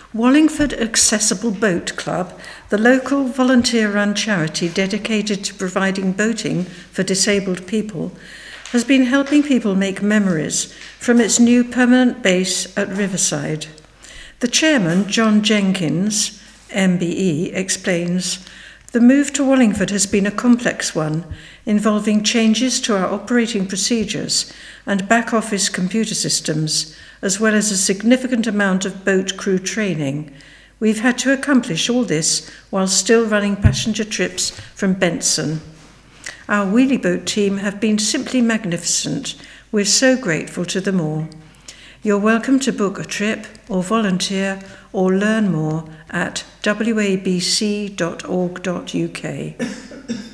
Wallingford Accessible Boat Club, the local volunteer-run charity dedicated to providing boating for disabled people, has been helping people make memories from its new permanent base at Riverside. The chairman, John Jenkins, MBE, explains, "The move to Wallingford has been a complex one, involving changes to our operating procedures and back-office computer systems, as well as a significant amount of boat crew training. We've had to accomplish all this while still running passenger trips from Benson. Our wheelie boat team have been simply magnificent. We're so grateful to them all. You're welcome to book a trip or volunteer or learn more at wabc.org.uk.